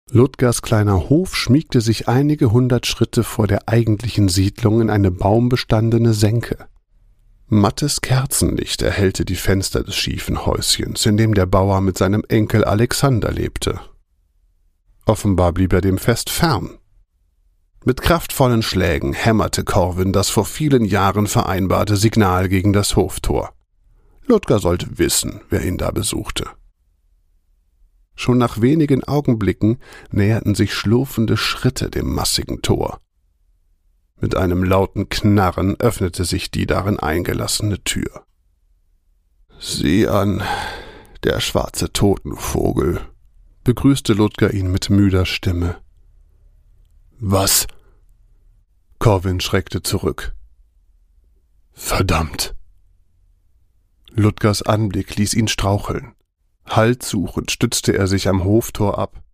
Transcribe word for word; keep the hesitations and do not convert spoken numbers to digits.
Ludgers kleiner Hof schmiegte sich einige hundert Schritte vor der eigentlichen Siedlung in eine baumbestandene Senke. Mattes Kerzenlicht erhellte die Fenster des schiefen Häuschens, in dem der Bauer mit seinem Enkel Alexander lebte. Offenbar blieb er dem Fest fern. Mit kraftvollen Schlägen hämmerte Corwin das vor vielen Jahren vereinbarte Signal gegen das Hoftor. Ludger sollte wissen, wer ihn da besuchte. Schon nach wenigen Augenblicken näherten sich schlurfende Schritte dem massigen Tor. Mit einem lauten Knarren öffnete sich die darin eingelassene Tür. »Sieh an, der schwarze Totenvogel«, begrüßte Ludger ihn mit müder Stimme. »Was?« Corwin schreckte zurück. »Verdammt!« Ludgers Anblick ließ ihn straucheln. Haltsuchend stützte er sich am Hoftor ab.